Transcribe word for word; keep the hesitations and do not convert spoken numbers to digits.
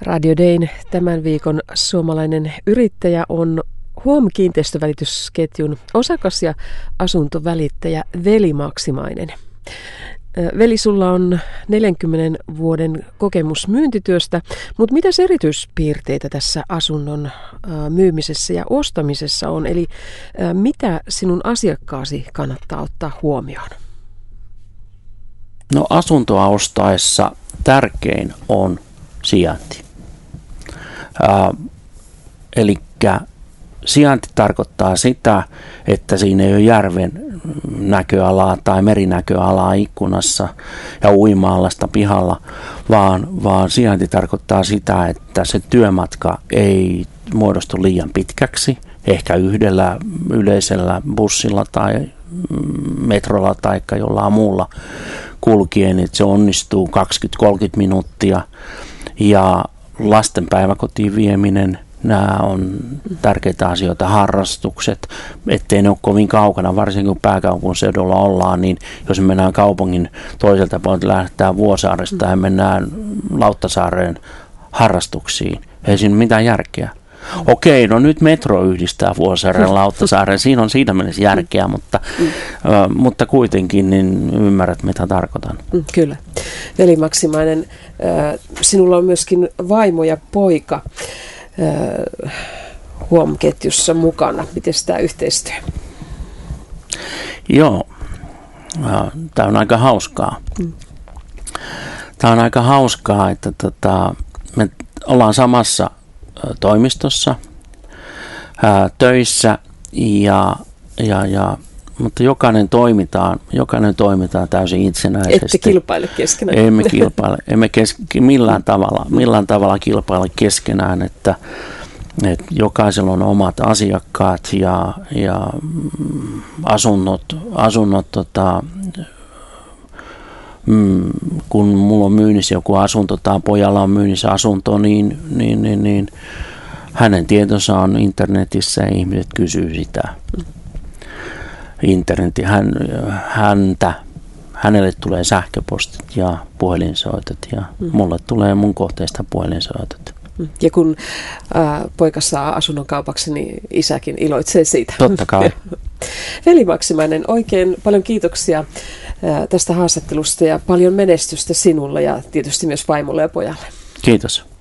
Radio Dayn tämän viikon suomalainen yrittäjä on Huom kiinteistövälitysketjun osakas ja asuntovälittäjä Veli Maksimainen. Veli, sulla on neljänkymmenen vuoden kokemus myyntityöstä, mutta mitäs erityispiirteitä tässä asunnon myymisessä ja ostamisessa on? Eli mitä sinun asiakkaasi kannattaa ottaa huomioon? No, asuntoa ostaessa tärkein on sijainti. Ää, elikkä sijainti tarkoittaa sitä, että siinä ei ole järven näköalaa tai merinäköalaa ikkunassa ja uima-allasta pihalla, vaan, vaan sijainti tarkoittaa sitä, että se työmatka ei muodostu liian pitkäksi, ehkä yhdellä yleisellä bussilla tai metrolla tai jollain muulla kulkien, että se onnistuu kaksikymmentä kolmekymmentä minuuttia, ja lasten päiväkotiin vieminen, nämä on tärkeitä asioita, harrastukset, ettei ne ole kovin kaukana, varsinkin kun pääkaupunkiseudulla ollaan, niin jos me mennään kaupungin toiselta puolelta, lähdetään Vuosaaresta ja mennään Lauttasaareen harrastuksiin, ei siinä mitään järkeä. Okei, no nyt metro yhdistää Vuosaaren Lauttasaaren, siinä on siinä mielessä järkeä, mutta, mm. ö, mutta kuitenkin niin ymmärrät, mitä tarkoitan. Kyllä. Veli Maksimainen, sinulla on myöskin vaimo ja poika Huom-ketjussa mukana. Miten tämä yhteistyö? Joo, tämä on aika hauskaa. Mm. Tämä on aika hauskaa, että tota, me ollaan samassa toimistossa ää, töissä, ja, ja, ja, mutta jokainen toimitaan, jokainen toimitaan täysin itsenäisesti. Ette kilpaile keskenään. Emme kilpaile, emme kes, millään, tavalla, millään tavalla kilpaile keskenään, että, että jokaisella on omat asiakkaat ja, ja asunnot, asunnot tota, mm, kun mulla on myynnissä joku asunto tai pojalla on myynnissä asunto, niin, niin, niin, niin hänen tietonsa on internetissä ja ihmiset kysyy sitä. Internet, hän, häntä, hänelle tulee sähköpostit ja puhelinsoitot ja mm. mulle tulee mun kohteista puhelinsoitot. Ja kun ää, poika saa asunnon kaupaksi, niin isäkin iloitsee siitä. Totta kai. Veli Maksimainen, oikein paljon kiitoksia ää, tästä haastattelusta ja paljon menestystä sinulle ja tietysti myös vaimolle ja pojalle. Kiitos.